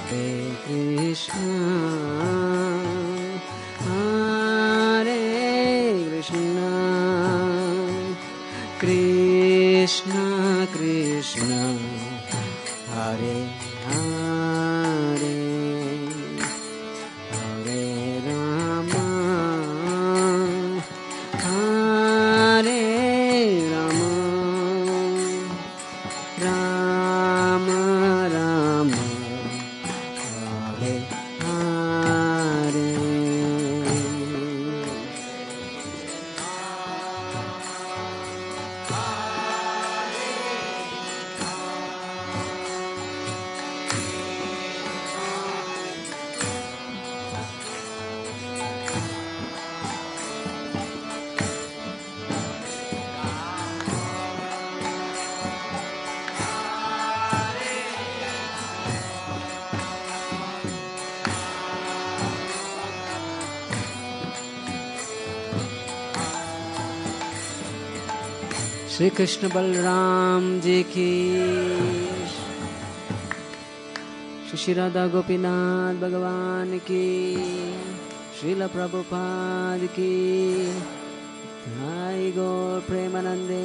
श्री कृष्ण बलराम जी की, श्री राधा गोपीनाथ भगवान की, श्रील प्रभुपाद की, जय गौर प्रेमानंदे।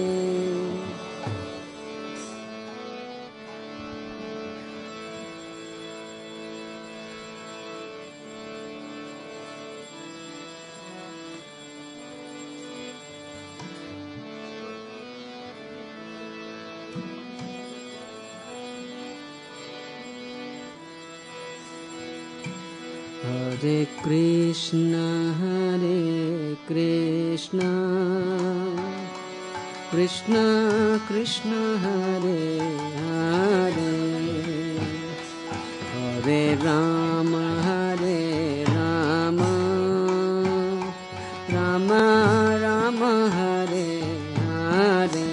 Hare Krishna, Krishna Krishna, Hare Hare, Hare Rama, Rama Rama, Hare Hare.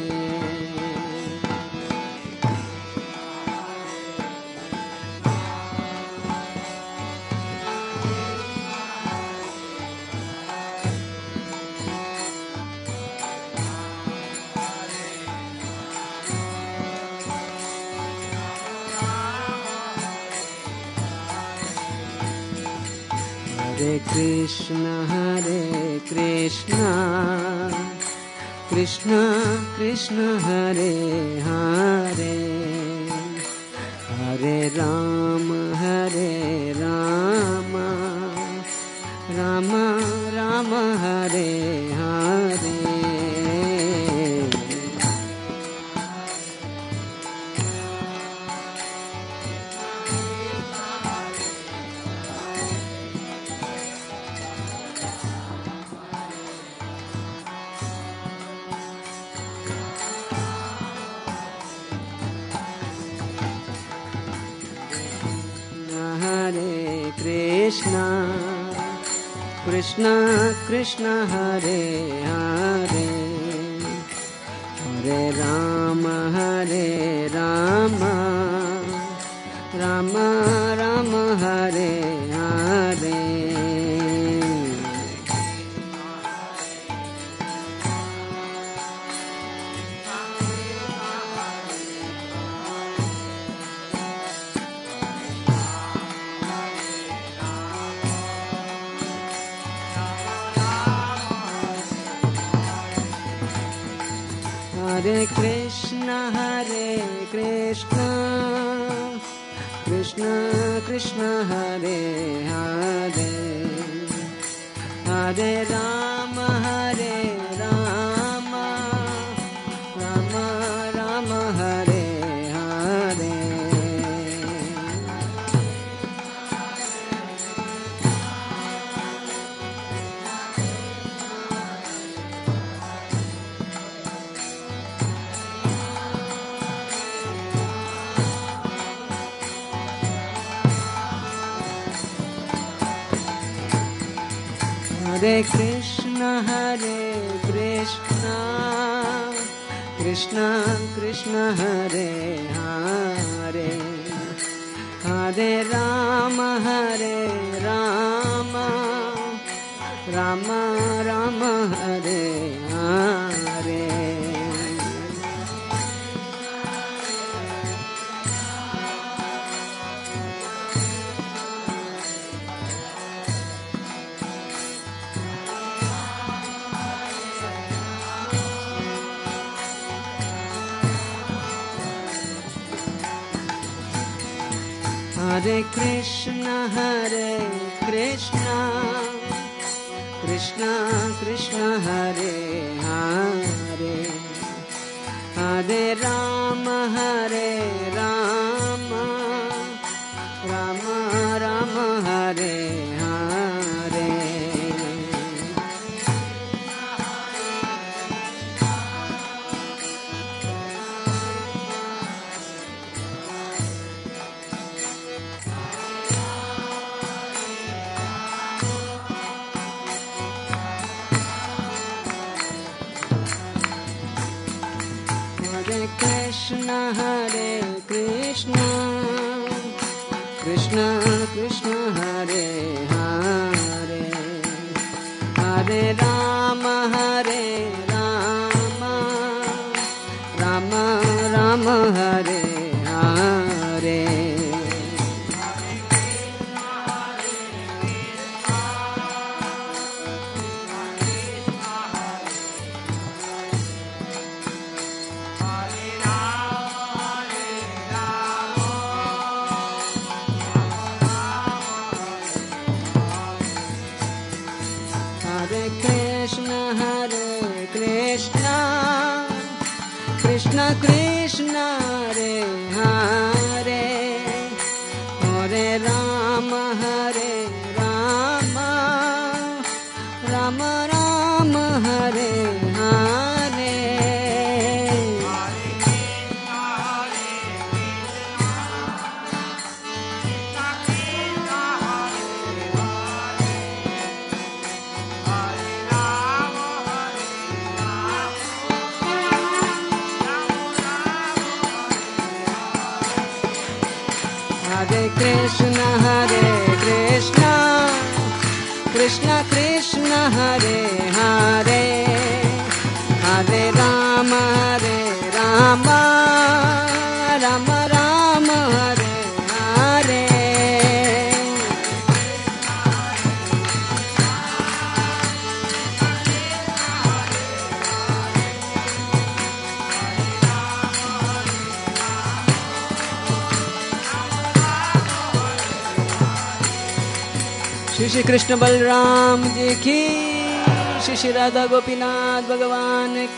Hare Krishna, Krishna Krishna, Hare Hare, Hare Rama, Rama Rama, Hare Hare. Krishna, Krishna Krishna, Hare Hare, Hare Rama, Rama Rama, Hare Hare. Hare Krishna, Krishna Krishna, Hare Hare, Hare Rama, Rama Rama, Hare Hare. Hare Krishna, Krishna Krishna, Hare Hare, Hare Rama, Rama Rama, Hare Hare. Hare Krishna, Krishna Krishna, Hare Hare, Hare Rama, Rama Rama, Hare Hare. Hare Krishna, Krishna Krishna, Hare Hare, Hare Rama, Rama Rama, Hare Hare. Hare Krishna, Krishna Krishna, Hare Hare, Hare Rama, Rama Rama, Hare Hare. Hare Krishna, Krishna Krishna, Hare Hare, Hare Rama, Rama Rama, Hare Hare. Shri Krishna Balram ji की, श्री राधा गोपीनाथ भगवान की।